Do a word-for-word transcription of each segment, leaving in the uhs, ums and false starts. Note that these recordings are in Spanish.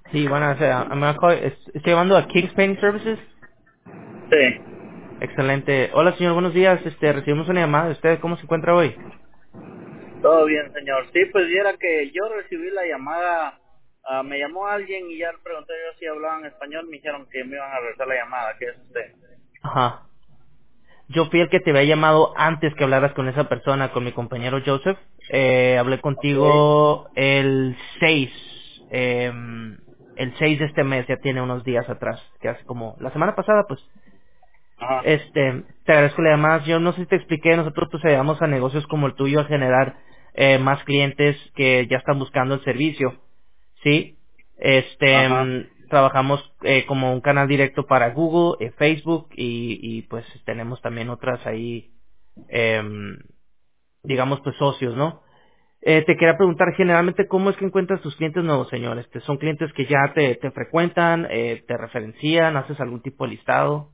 Sí, bueno, o sea, me acuerdo- es- estoy llamando a King's Painting Services. Sí, Excelente. Hola, señor, buenos días. Este, recibimos una llamada de usted. ¿Cómo se encuentra hoy? todo bien, señor. Sí, pues viera que yo recibí la llamada, ah, me llamó alguien y ya le pregunté yo si hablaban español, me dijeron que me iban a regresar la llamada, ¿qué es usted? Ajá. Yo fui el que te había llamado antes que hablaras con esa persona, con mi compañero Joseph. Eh, hablé Ok. contigo el seis, eh, el seis de este mes, ya tiene unos días atrás, que hace como la semana pasada, pues. Ajá, Este, te agradezco la llamada. Yo no sé si te expliqué, nosotros pues ayudamos a negocios como el tuyo a generar eh, más clientes que ya están buscando el servicio, ¿sí? Este, ajá. mm, trabajamos eh, como un canal directo para Google, eh, Facebook y, y pues tenemos también otras ahí, em, digamos pues socios, ¿no? Eh, te quería preguntar generalmente cómo es que encuentras tus clientes nuevos, señor. Este, ¿son clientes que ya te, te frecuentan, eh, te referencian, haces algún tipo de listado?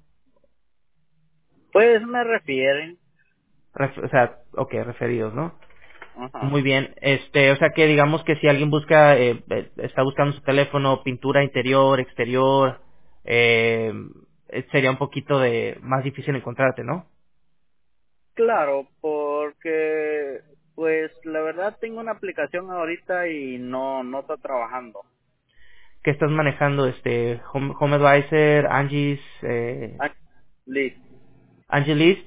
Pues me refieren. Ref- o sea, ok, referidos, ¿no? Ajá. Muy bien. Este, o sea que digamos que si alguien busca, eh, eh, está buscando su teléfono, pintura interior, exterior, eh, eh, sería un poquito de más difícil encontrarte, ¿no? Claro, porque pues la verdad tengo una aplicación ahorita y no no está trabajando. ¿Qué estás manejando? Este, Home, Home Advisor, Angie's, eh, Ah, listo. Angelis.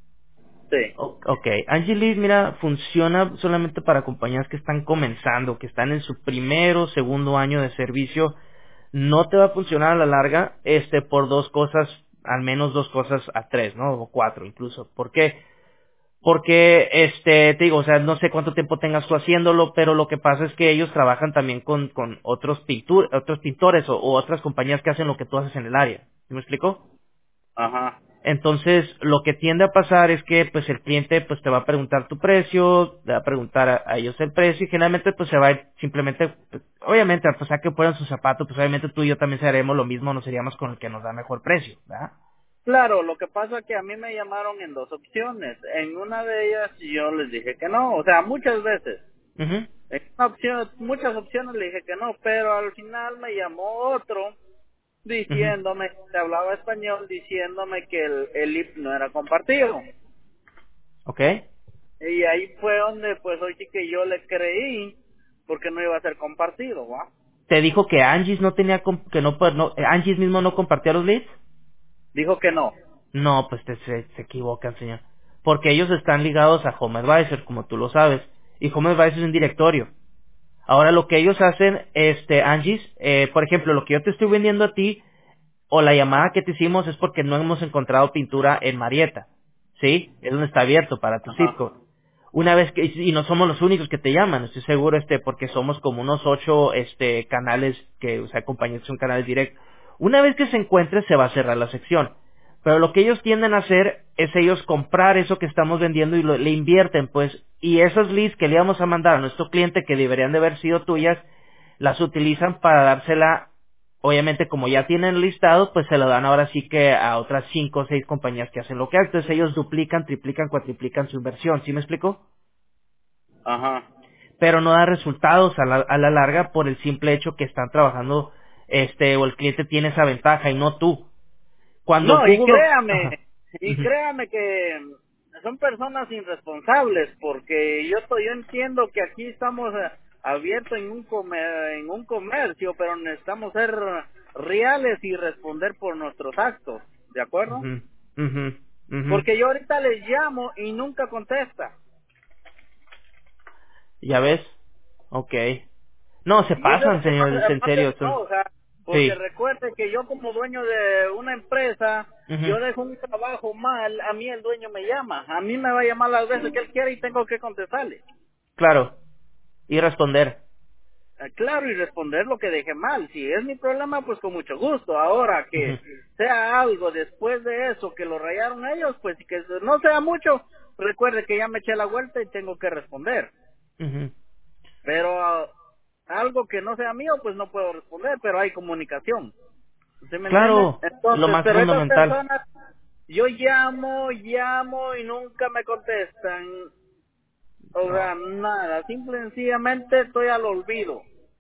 Sí. O- Ok, Angelis, mira, funciona solamente para compañías que están comenzando, que están en su primero o segundo año de servicio. No te va a funcionar a la larga, este, por dos cosas, al menos dos cosas a tres, ¿no? O cuatro incluso. ¿Por qué? Porque, este, te digo, o sea, no sé cuánto tiempo tengas tú haciéndolo, pero lo que pasa es que ellos trabajan también con, con otros pintur, otros pintores o, o otras compañías que hacen lo que tú haces en el área. ¿Sí me explico? Ajá. Entonces, lo que tiende a pasar es que, pues, el cliente, pues, te va a preguntar tu precio, te va a preguntar a, a ellos el precio, y generalmente, pues, se va a ir simplemente, pues, obviamente, pues, a que fueran sus zapatos, pues, obviamente tú y yo también haremos lo mismo, nos iríamos con el que nos da mejor precio, ¿verdad? Claro, lo que pasa es que a mí me llamaron en dos opciones. En una de ellas yo les dije que no, o sea, muchas veces. Mhm, En una opción, muchas opciones le dije que no, pero al final me llamó otro mhm, diciéndome, que hablaba español, diciéndome que el, el I P no era compartido. okay. Y ahí fue donde pues hoy sí que yo le creí, porque no iba a ser compartido, ¿va? Te dijo que Angie's no tenía, com- que no, pues, no, eh, Angie's mismo no compartía los leads. Dijo que no. No, pues te- se, se equivocan, señor. Porque ellos están ligados a Home Advisor, como tú lo sabes. Y Home Advisor es un directorio. Ahora lo que ellos hacen, este, Angie's, eh, por ejemplo, lo que yo te estoy vendiendo a ti, o la llamada que te hicimos es porque no hemos encontrado pintura en Marietta. ¿Sí? Es donde está abierto para tu Ajá, zip. Una vez que, y no somos los únicos que te llaman, estoy seguro, este, porque somos como unos ocho, este, canales que, o sea, compañías que son canales directos. Una vez que se encuentre, se va a cerrar la sección. Pero lo que ellos tienden a hacer es ellos comprar eso que estamos vendiendo y lo- le invierten, pues, y esos leads que le íbamos a mandar a nuestro cliente que deberían de haber sido tuyas, las utilizan para dársela, obviamente como ya tienen listado, pues se lo dan ahora sí que a otras cinco o seis compañías que hacen lo que hacen. Entonces ellos duplican, triplican, cuatriplican su inversión, ¿sí me explico? ajá. Pero no da resultados a la, a la larga por el simple hecho que están trabajando, este, o el cliente tiene esa ventaja y no tú. Cuando No, y Google, créame, ajá, y ujú, créame que son personas irresponsables, porque yo to- yo entiendo que aquí estamos eh, abiertos en un comer, en un comercio, pero necesitamos ser reales y responder por nuestros actos, ¿de acuerdo? ujú, ujú, ujú. Porque yo ahorita les llamo y nunca contesta. ¿Ya ves? Ok. No, se Y eso es lo pasan, que más, señor, en más serio, son, enoja, porque sí, recuerde que yo como dueño de una empresa, ujú, yo dejo un trabajo mal, a mí el dueño me llama, a mí me va a llamar las veces que él quiera y tengo que contestarle. claro, y responder. Eh, Claro, y responder lo que dejé mal. Si es mi problema, pues con mucho gusto. Ahora Ujú, que sea algo después de eso, que lo rayaron ellos, pues y que no sea mucho, recuerde que ya me eché la vuelta y tengo que responder. ujú. Pero ah, algo que no sea mío, pues no puedo responder, pero hay comunicación. ¿Usted me entiende? Claro, lo Entonces, más pero estas fundamental. personas, yo llamo, llamo y nunca me contestan. O No. sea, nada, simple y sencillamente estoy al olvido.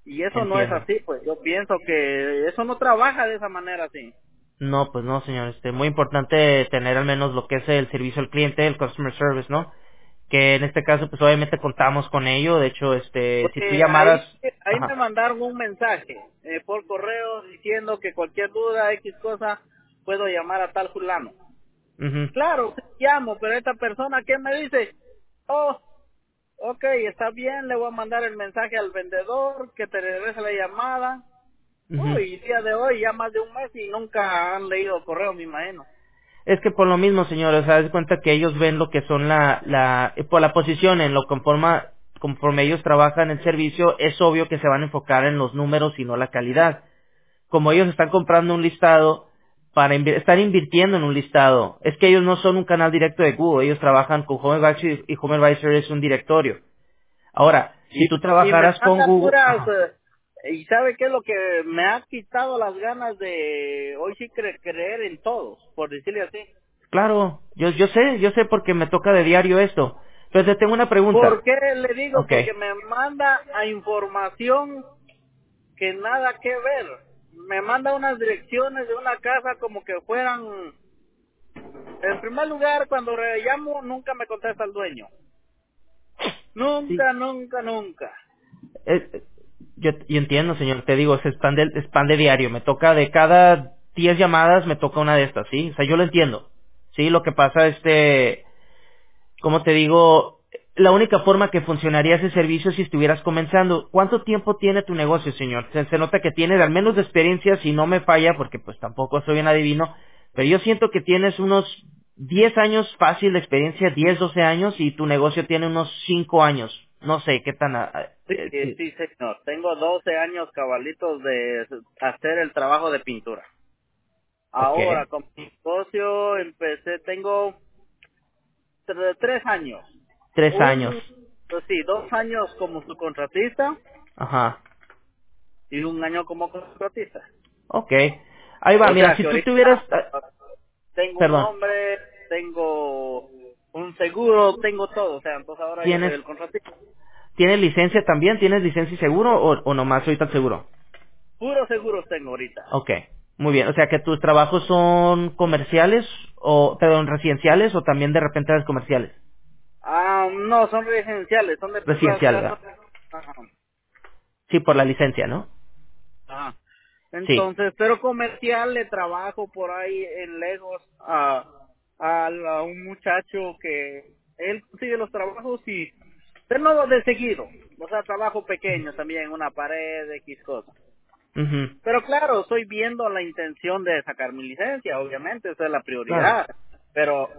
Y eso no es entiendo. así, pues yo pienso que eso no trabaja de esa manera así. No, pues no, señor. Este, muy importante tener al menos lo que es el servicio al cliente, el customer service, ¿no? Que en este caso, pues obviamente contamos con ello. De hecho, este, si tú Porque llamaras, ahí, ahí me ajá, mandaron un mensaje eh, por correo diciendo que cualquier duda, X cosa, puedo llamar a tal fulano. mhm, Claro, sí llamo, pero esta persona que me dice, oh, ok, está bien, le voy a mandar el mensaje al vendedor, que te regrese la llamada. mhm. Uy, día de hoy, ya más de un mes y nunca han leído el correo, me imagino. Es que por lo mismo, señor, o sea, haz de cuenta que ellos ven lo que son la, la, eh, por la posición, en lo conforma, conforme ellos trabajan el servicio, es obvio que se van a enfocar en los números y no la calidad. Como ellos están comprando un listado, para invi- están invirtiendo en un listado. Es que ellos no son un canal directo de Google, ellos trabajan con HomeAdvisor y HomeAdvisor es un directorio. Ahora, si Y, tú y me trabajaras con manda Google, puras, ajá, eh, y sabe qué es lo que me ha quitado las ganas de hoy sí cre- creer en todos, por decirle así. claro, yo, yo sé, yo sé porque me toca de diario esto. Pero te tengo una pregunta. ¿Por qué le digo? Ok. Porque me manda a información que nada que ver. Me manda unas direcciones de una casa como que fueran... En primer lugar, cuando le llamo, nunca me contesta el dueño. Sí. Nunca, nunca, nunca. Eh, eh, yo, yo entiendo, señor, te digo, es pan de, es pan de diario. Me toca de cada diez llamadas, me toca una de estas, ¿sí? O sea, yo lo entiendo. Sí, lo que pasa, este, como te digo, la única forma que funcionaría ese servicio es si estuvieras comenzando. ¿Cuánto tiempo tiene tu negocio, señor? Se, se nota que tienes al menos de experiencia, si no me falla, porque pues tampoco soy un adivino, pero yo siento que tienes unos diez años fácil de experiencia, diez, doce años, y tu negocio tiene unos cinco años. No sé qué tan... ah, ah, Sí, eh, eh, sí. sí, señor. Tengo doce años cabalitos de hacer el trabajo de pintura. Ok, Ahora, con mi negocio empecé, tengo tre- tres años. tres años. Un, pues sí, dos años como subcontratista Ajá, y un año como contratista. ok. Ahí va, O mira, sea si que tú tuvieras... ahorita ah, tengo un perdón, nombre, tengo un seguro, tengo todo. O sea, entonces ahora yo soy ¿tienes el contratista. ¿tienes licencia también? ¿Tienes licencia y seguro o, o nomás ahorita el seguro? Puro seguro tengo ahorita. Ok, muy bien. O sea que tus trabajos son comerciales o, perdón, residenciales o también de repente eres comerciales. Ah, no, son residenciales, son de puras Residenciales, casas. ¿verdad? Ajá. Sí, por la licencia, ¿no? Ajá. Sí. Entonces, pero comercial le trabajo por ahí en lejos a, a, la- un muchacho que él consigue los trabajos y pero no de seguido, o sea, trabajo pequeño también, una pared, X cosa. Mhm. Pero claro, estoy viendo la intención de sacar mi licencia, obviamente, esa es la Claro. prioridad, pero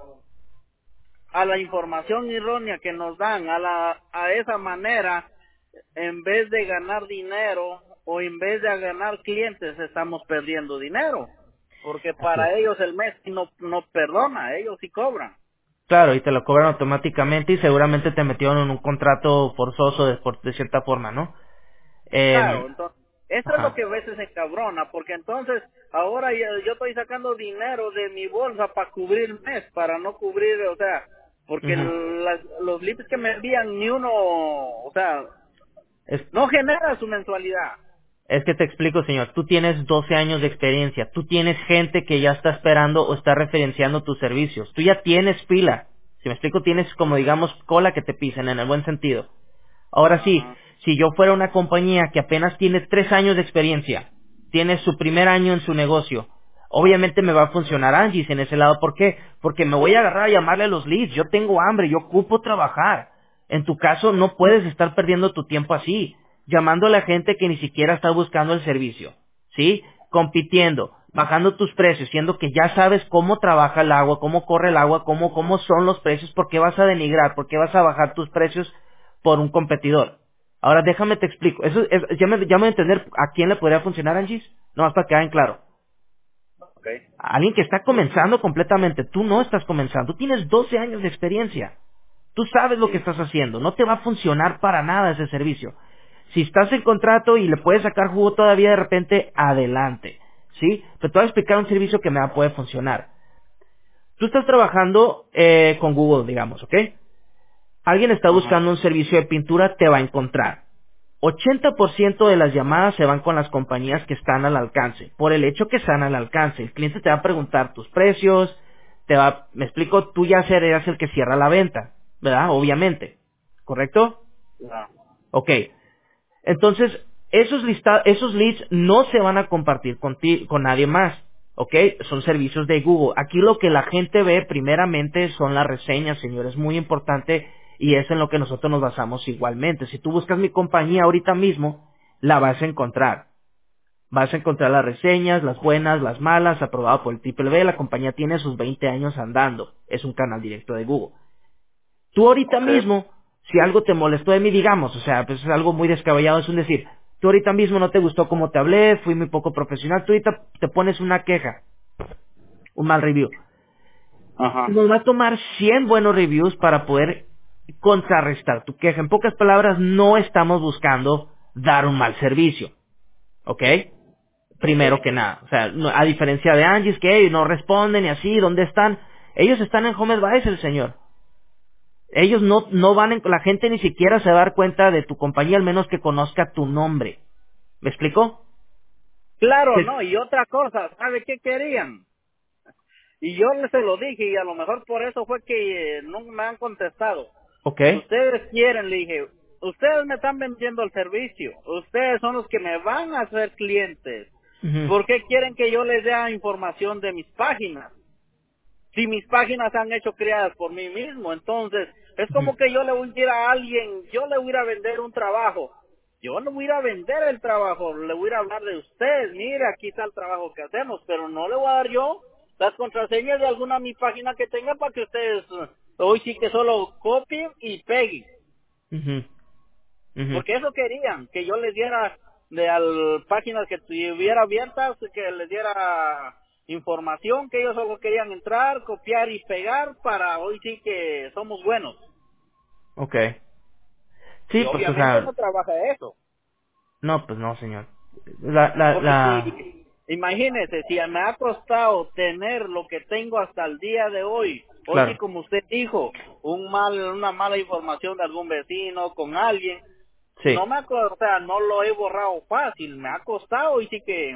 a la información errónea que nos dan, a la a esa manera, en vez de ganar dinero o en vez de ganar clientes, estamos perdiendo dinero, porque Así es. para ellos el mes no no perdona, ellos sí cobran. Claro, y te lo cobran automáticamente y seguramente te metieron en un contrato forzoso de, por- de cierta forma, ¿no? Eh, Claro, entonces eso es lo ajá. que a veces se cabrona, porque entonces ahora yo, yo estoy sacando dinero de mi bolsa para cubrir el mes, para no cubrir, o sea, porque Ujú. las- los lips que me envían ni uno, o sea, Es, no genera su mensualidad. Es que te explico, señor. Tú tienes doce años de experiencia. Tú tienes gente que ya está esperando o está referenciando tus servicios. Tú ya tienes fila. Si me explico, tienes como digamos cola que te pisen en el buen sentido. Ahora sí, Ajá. si yo fuera una compañía que apenas tiene tres años de experiencia, tiene su primer año en su negocio, obviamente me va a funcionar Angie's en ese lado. ¿Por qué? Porque me voy a agarrar a llamarle a los leads. Yo tengo hambre, yo ocupo trabajar. En tu caso, no puedes estar perdiendo tu tiempo así, llamando a la gente que ni siquiera está buscando el servicio. ¿Sí? Compitiendo, bajando tus precios, siendo que ya sabes cómo trabaja el agua, cómo corre el agua, cómo, cómo son los precios, por qué vas a denigrar, por qué vas a bajar tus precios por un competidor. Ahora déjame te explico. Eso es, ya me, ya me voy a entender a quién le podría funcionar, Angis. No, más para que hagan claro. Okay. A alguien que está comenzando completamente. Tú no estás comenzando. Tú tienes doce años de experiencia. Tú sabes lo que Sí. estás haciendo. No te va a funcionar para nada ese servicio. Si estás en contrato y le puedes sacar jugo todavía de repente, adelante. ¿Sí? Pero te voy a explicar un servicio que me va a poder funcionar. Tú estás trabajando eh, con Google, digamos, ¿ok? Alguien está Ajá. buscando un servicio de pintura, te va a encontrar. ochenta por ciento de las llamadas se van con las compañías que están al alcance, por el hecho que están al alcance. El cliente te va a preguntar tus precios, te va, me explico, tú ya serás el que cierra la venta, ¿verdad? Obviamente, ¿correcto? Ya. Ok, entonces esos, lista, esos leads no se van a compartir con, ti, con nadie más, ¿ok? Son servicios de Google. Aquí lo que la gente ve primeramente son las reseñas, señor, es muy importante y es en lo que nosotros nos basamos igualmente. Si tú buscas mi compañía ahorita mismo, la vas a encontrar. Vas a encontrar las reseñas, las buenas, las malas, aprobado por el Triple B. La compañía tiene sus veinte años andando. Es un canal directo de Google. Tú ahorita Ok. mismo, si algo te molestó de mí, digamos, o sea, pues es algo muy descabellado, es un decir, tú ahorita mismo no te gustó cómo te hablé, fui muy poco profesional, tú ahorita te pones una queja, un mal review. Ajá. Nos va a tomar cien buenos reviews para poder contrarrestar tu queja. En pocas palabras, no estamos buscando dar un mal servicio, ¿ok? Ok. Primero que nada, o sea, no- a diferencia de Angie, que ellos no responden y así, ¿dónde están? Ellos están en Home Advisor, señor. Ellos no, no van en, la gente ni siquiera se va a dar cuenta de tu compañía al menos que conozca tu nombre. ¿Me explico? Claro, Que- no, y otra cosa, ¿sabe qué querían? Y yo les se lo dije y a lo mejor por eso fue que eh, no me han contestado. ok. Ustedes quieren, le dije, ustedes me están vendiendo el servicio, ustedes son los que me van a hacer clientes. Ujú, ¿Por qué quieren que yo les dé información de mis páginas? Si mis páginas se han hecho creadas por mí mismo, entonces es ujú, como que yo le voy a ir a alguien, yo le voy a ir a vender un trabajo, yo no voy a ir a voy a vender el trabajo, le voy a ir a hablar de usted, mire, aquí está el trabajo que hacemos, pero no le voy a dar yo las contraseñas de alguna mi página que tenga para que ustedes eh, hoy sí que solo copien y peguen. ujú, ujú. Porque eso querían, que yo les diera de al, páginas que tuviera abiertas, que les diera información, que ellos solo querían entrar, copiar y pegar para hoy sí que somos buenos. Ok. Y Sí, pues, o obviamente sea, no trabaja eso. no, pues no, señor. La, la, Porque la, si, imagínese, si me ha costado tener lo que tengo hasta el día de hoy, hoy sí claro, como usted dijo, un mal, una mala información de algún vecino con alguien, no sí, me ha, co- o sea, no lo he borrado fácil, me ha costado y sí que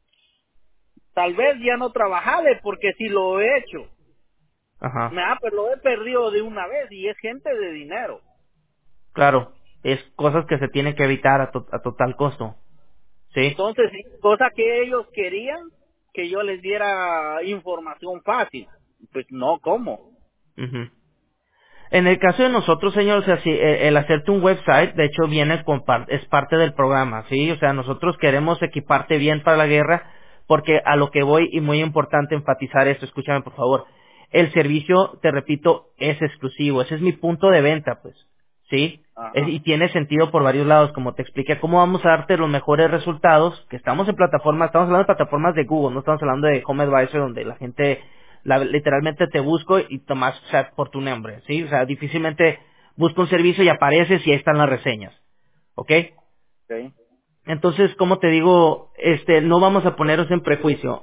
tal vez ya no trabajaré porque si lo he hecho, ajá, me ha, pero lo he perdido de una vez y es gente de dinero. claro. Es cosas que se tienen que evitar a, to- a total costo. Sí. Entonces, sí, cosa que ellos querían que yo les diera información fácil. Pues no, ¿cómo? Ujú. En el caso de nosotros, señor, o sea, si eh, el hacerte un website, de hecho, viene con par- es parte del programa, ¿sí? O sea, nosotros queremos equiparte bien para la guerra, porque a lo que voy, y muy importante enfatizar esto, escúchame por favor, el servicio, te repito, es exclusivo, ese es mi punto de venta, pues, ¿sí? Es- Ajá. y tiene sentido por varios lados, como te expliqué, cómo vamos a darte los mejores resultados, que estamos en plataformas, estamos hablando de plataformas de Google, no estamos hablando de Home Advisor, donde la gente la- literalmente te busco y tomas chat por tu nombre, ¿sí? O sea, difícilmente busco un servicio y apareces y ahí están las reseñas, ¿ok? Okay. Entonces, como te digo, este, no vamos a poneros en prejuicio.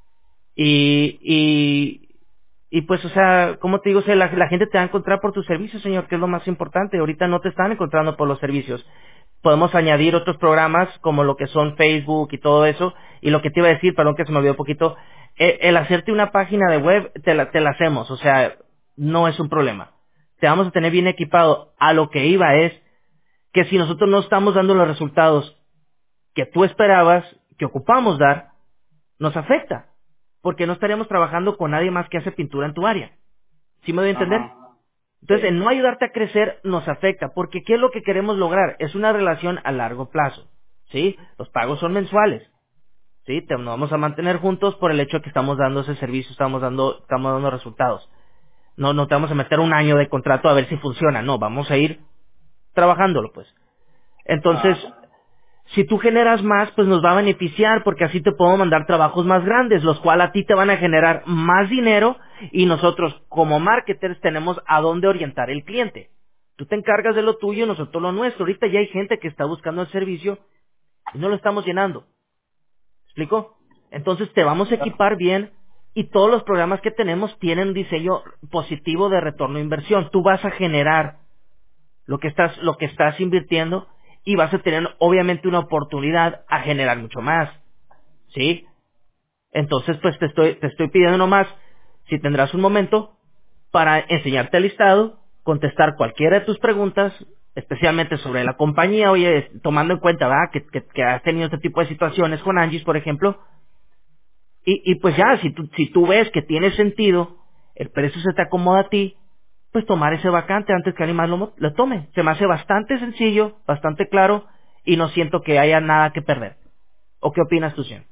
Y, y, y pues, o sea, como te digo, o sea, la, la gente te va a encontrar por tus servicios, señor, que es lo más importante. Ahorita no te están encontrando por los servicios. Podemos añadir otros programas como lo que son Facebook y todo eso. Y lo que te iba a decir, perdón que se me olvidó un poquito, eh, el hacerte una página de web, te la, te la hacemos, o sea, no es un problema. Te vamos a tener bien equipado. A lo que iba es que si nosotros no estamos dando los resultados que tú esperabas, que ocupamos dar, nos afecta, porque no estaríamos trabajando con nadie más que hace pintura en tu área. ¿Sí me doy a entender? Ajá. Entonces, Sí. el no ayudarte a crecer nos afecta, porque ¿qué es lo que queremos lograr? Es una relación a largo plazo, ¿sí? Los pagos son mensuales, ¿sí? Te, nos vamos a mantener juntos por el hecho de que estamos dando ese servicio, estamos dando, estamos dando resultados. No, no te vamos a meter un año de contrato a ver si funciona, no, vamos a ir trabajándolo, pues. Entonces, Ajá. si tú generas más, pues nos va a beneficiar porque así te puedo mandar trabajos más grandes, los cuales a ti te van a generar más dinero y nosotros como marketers tenemos a dónde orientar el cliente. Tú te encargas de lo tuyo y nosotros lo nuestro. Ahorita ya hay gente que está buscando el servicio y no lo estamos llenando. ¿Me explico? Entonces te vamos a equipar bien y todos los programas que tenemos tienen un diseño positivo de retorno de inversión. Tú vas a generar lo que estás, lo que estás invirtiendo y vas a tener obviamente una oportunidad a generar mucho más, ¿sí? Entonces, pues te estoy, te estoy pidiendo nomás, si tendrás un momento, para enseñarte el listado, contestar cualquiera de tus preguntas, especialmente sobre la compañía, oye, tomando en cuenta, ¿verdad? Que, que, que has tenido este tipo de situaciones con Angie's, por ejemplo, y, y pues ya, si tú, si tú ves que tiene sentido, el precio se te acomoda a ti, pues tomar ese vacante antes que alguien más lo, mo- lo tome. Se me hace bastante sencillo, bastante claro, y no siento que haya nada que perder. ¿O qué opinas tú, señor?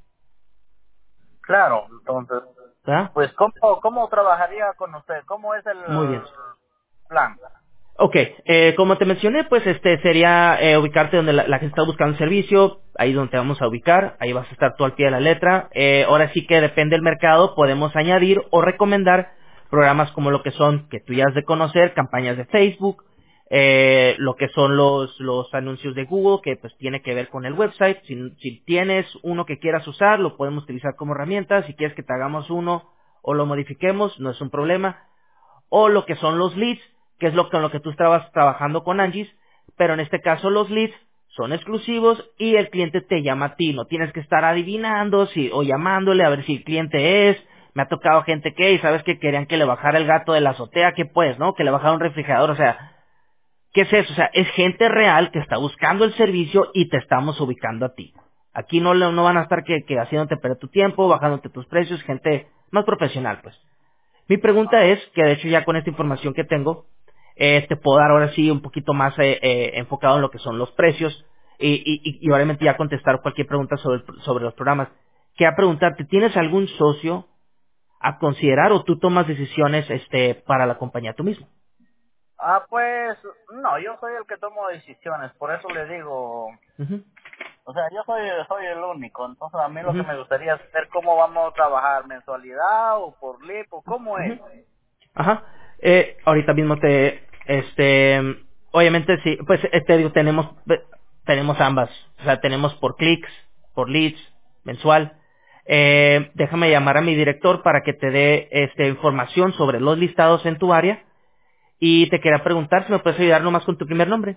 Claro, entonces, ¿Verdad? pues, ¿cómo, cómo trabajaría con usted? ¿Cómo es el Muy bien. plan? Ok, eh, como te mencioné, pues este sería eh, ubicarte donde la, la gente está buscando un servicio, ahí donde te vamos a ubicar, ahí vas a estar tú al pie de la letra. Eh, ahora sí que depende del mercado, podemos añadir o recomendar programas como lo que son, que tú ya has de conocer, campañas de Facebook, eh, lo que son los, los anuncios de Google, que pues tiene que ver con el website. Si, si tienes uno que quieras usar, lo podemos utilizar como herramienta. Si quieres que te hagamos uno o lo modifiquemos, no es un problema, o lo que son los leads, que es lo con lo que tú estabas trabajando con Angie's, pero en este caso los leads son exclusivos y el cliente te llama a ti, no tienes que estar adivinando si o llamándole a ver si el cliente es. Me ha tocado gente que, y sabes que querían que le bajara el gato de la azotea, que pues, ¿no? Que le bajara un refrigerador, o sea, ¿qué es eso? O sea, es gente real que está buscando el servicio y te estamos ubicando a ti. Aquí no, le- no van a estar que, que haciéndote perder tu tiempo, bajándote tus precios, gente más profesional, pues. Mi pregunta es, que de hecho ya con esta información que tengo, eh, te puedo dar ahora sí un poquito más eh, eh, enfocado en lo que son los precios y, y, y- y obviamente ya contestar cualquier pregunta sobre, el- sobre los programas. Quería preguntarte, ¿tienes algún socio a considerar o tú tomas decisiones este para la compañía tú mismo? Ah, pues, no, yo soy el que tomo decisiones, por eso le digo, Ujú, o sea, yo soy, soy el único, entonces a mí lo que ujú, me gustaría es ver cómo vamos a trabajar, mensualidad o por L I P o cómo es. ujú. Ajá. Eh, ahorita mismo te, este, obviamente sí, pues eh, te digo, tenemos, eh, tenemos ambas. O sea, tenemos por clics, por leads, mensual. Eh, déjame llamar a mi director para que te dé, este, información sobre los listados en tu área. Y te quería preguntar si me puedes ayudar nomás con tu primer nombre.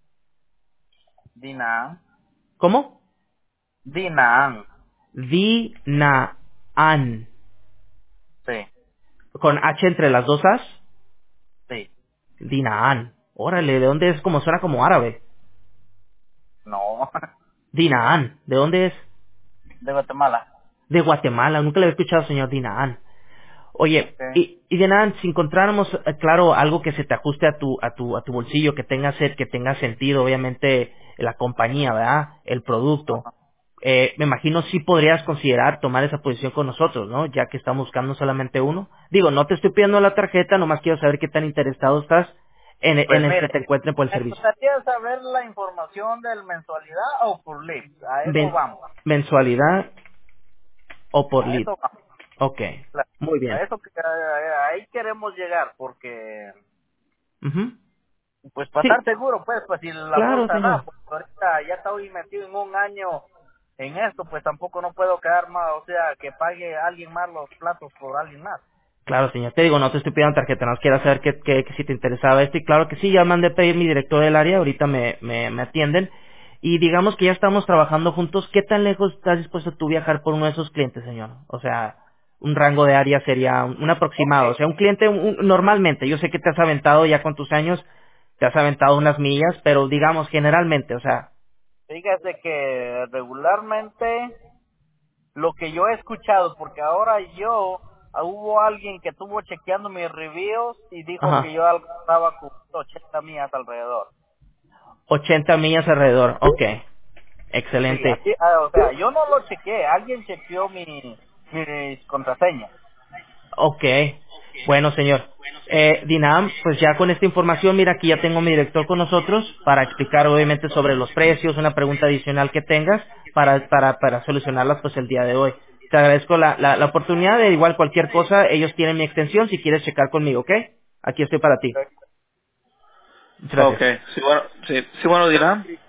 Dinaan, ¿Cómo? Dinaan, Dinaan. sí, Con H entre las dos As. sí, Dinaan. Órale, ¿de dónde es? Como suena como árabe. no, Dinaan. ¿De dónde es? de Guatemala. De Guatemala, nunca le había escuchado, señor Dinaan. Oye, Okay. y, y Dinaan, si encontráramos, eh, claro, algo que se te ajuste a tu, a tu, a tu bolsillo, que tenga ser, que tenga sentido, obviamente, la compañía, ¿verdad? El producto. Ajá. Eh, me imagino sí podrías considerar tomar esa posición con nosotros, ¿no? Ya que estamos buscando solamente uno. Digo, no te estoy pidiendo la tarjeta, nomás quiero saber qué tan interesado estás en, en Pues el que mire, te encuentren por el me servicio. gustaría saber la información del mensualidad o por L I P, a eso Men- vamos, mensualidad o por a lead. eso vamos, Ok, claro. muy A bien. eso que a- ahí queremos llegar, porque Ujú. pues para Sí, estar seguro, pues, pues si la claro, bolsa da, señor. pues ahorita ya estoy metido en un año en esto, pues tampoco no puedo quedar más, o sea, que pague alguien más los platos por alguien más. Claro, señor. Te digo, no te estoy pidiendo tarjeta, no quiero saber que, que, que si te interesaba esto. Y claro que sí, ya mandé a pedir mi director del área, ahorita me, me, me atienden. Y digamos que ya estamos trabajando juntos. ¿Qué tan lejos estás dispuesto tú viajar por uno de esos clientes, señor? O sea, un rango de área sería un, un Ok, aproximado. O sea, un cliente un- un- normalmente, yo sé que te has aventado ya con tus años, te has aventado unas millas, pero digamos generalmente, o sea, fíjate que regularmente lo que yo he escuchado, porque ahora yo, ah, hubo alguien que estuvo chequeando mis reviews y dijo que ajá, yo algo estaba con ochenta millas alrededor. ochenta millas alrededor. Ok, Sí, excelente. así, ah, o sea, yo no lo chequeé, alguien chequeó mi, mis contraseñas. Ok, bueno señor. Eh, Dinam, pues ya con esta información, mira, aquí ya tengo mi director con nosotros para explicar obviamente sobre los precios, una pregunta adicional que tengas para, para, para solucionarlas pues el día de hoy. Te agradezco la, la, la oportunidad de igual cualquier cosa, ellos tienen mi extensión si quieres checar conmigo, ¿ok? Aquí estoy para ti. Muchas Ok, gracias. sí, bueno, sí, sí, bueno, dirán.